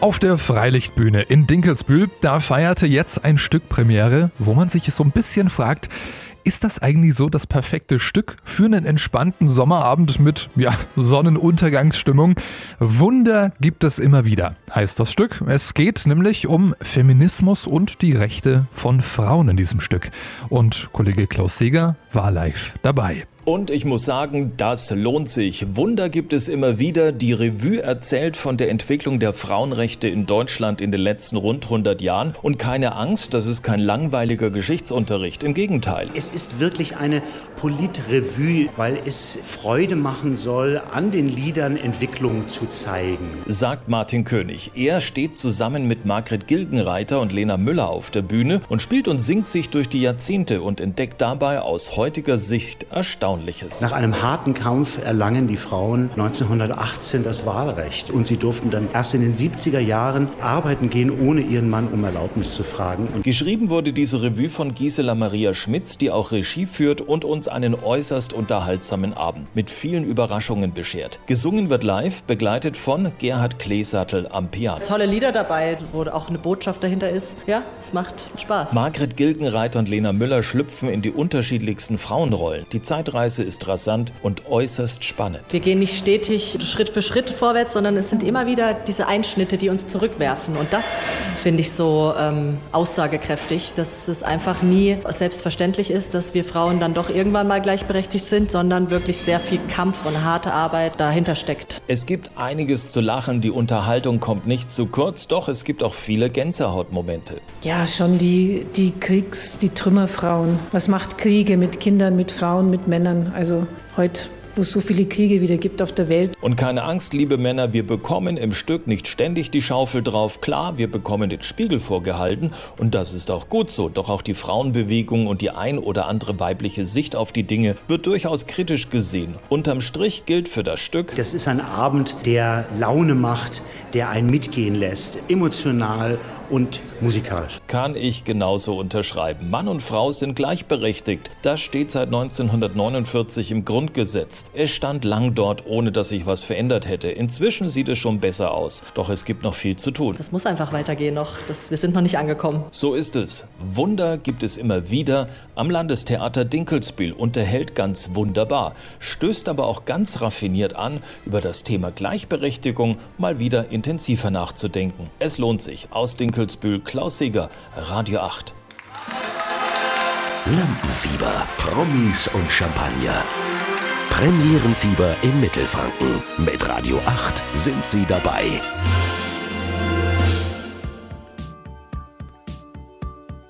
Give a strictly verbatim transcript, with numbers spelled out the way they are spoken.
Auf der Freilichtbühne in Dinkelsbühl, da feierte jetzt ein Stück Premiere, wo man sich so ein bisschen fragt, ist das eigentlich so das perfekte Stück für einen entspannten Sommerabend mit ja, Sonnenuntergangsstimmung? Wunder gibt es immer wieder, heißt das Stück. Es geht nämlich um Feminismus und die Rechte von Frauen in diesem Stück. Und Kollege Klaus Seeger war live dabei. Und ich muss sagen, das lohnt sich. Wunder gibt es immer wieder. Die Revue erzählt von der Entwicklung der Frauenrechte in Deutschland in den letzten rund hundert Jahren. Und keine Angst, das ist kein langweiliger Geschichtsunterricht. Im Gegenteil. Es ist wirklich eine Politrevue, weil es Freude machen soll, an den Liedern Entwicklungen zu zeigen. Sagt Martin König. Er steht zusammen mit Margret Gilgenreiter und Lena Müller auf der Bühne und spielt und singt sich durch die Jahrzehnte und entdeckt dabei aus heutiger Sicht Erstaunliches. Nach einem harten Kampf erlangen die Frauen neunzehnhundertachtzehn das Wahlrecht und sie durften dann erst in den siebziger Jahren arbeiten gehen, ohne ihren Mann um Erlaubnis zu fragen. Und Geschrieben wurde diese Revue von Gisela Maria Schmitz, die auch Regie führt und uns einen äußerst unterhaltsamen Abend mit vielen Überraschungen beschert. Gesungen wird live, begleitet von Gerhard Kleesattel am Piano. Tolle Lieder dabei, wo auch eine Botschaft dahinter ist. Ja, es macht Spaß. Margret Gilgenreiter und Lena Müller schlüpfen in die unterschiedlichsten Frauenrollen. Die Zeitreise ist rasant und äußerst spannend. Wir gehen nicht stetig Schritt für Schritt vorwärts, sondern es sind immer wieder diese Einschnitte, die uns zurückwerfen. Und das finde ich so ähm, aussagekräftig, dass es einfach nie selbstverständlich ist, dass wir Frauen dann doch irgendwann mal gleichberechtigt sind, sondern wirklich sehr viel Kampf und harte Arbeit dahinter steckt. Es gibt einiges zu lachen, die Unterhaltung kommt nicht zu kurz, doch es gibt auch viele Gänsehautmomente. Ja, schon die, die Kriegs-, die Trümmerfrauen. Was macht Kriege mit Kindern, mit Frauen, mit Männern? Also heute, wo es so viele Kriege wieder gibt auf der Welt. Und keine Angst, liebe Männer, wir bekommen im Stück nicht ständig die Schaufel drauf. Klar, wir bekommen den Spiegel vorgehalten und das ist auch gut so. Doch auch die Frauenbewegung und die ein oder andere weibliche Sicht auf die Dinge wird durchaus kritisch gesehen. Unterm Strich gilt für das Stück: Das ist ein Abend, der Laune macht, der einen mitgehen lässt, emotional und musikalisch. Kann ich genauso unterschreiben. Mann und Frau sind gleichberechtigt. Das steht seit neunzehnhundertneunundvierzig im Grundgesetz. Es stand lang dort, ohne dass sich was verändert hätte. Inzwischen sieht es schon besser aus. Doch es gibt noch viel zu tun. Das muss einfach weitergehen noch. Das, wir sind noch nicht angekommen. So ist es. Wunder gibt es immer wieder. Am Landestheater Dinkelsbühl unterhält ganz wunderbar, stößt aber auch ganz raffiniert an, über das Thema Gleichberechtigung mal wieder intensiver nachzudenken. Es lohnt sich. Aus Dinkelsbühl, Klaus Seeger, Radio acht. Lampenfieber, Promis und Champagner. Premierenfieber im Mittelfranken. Mit Radio acht sind Sie dabei.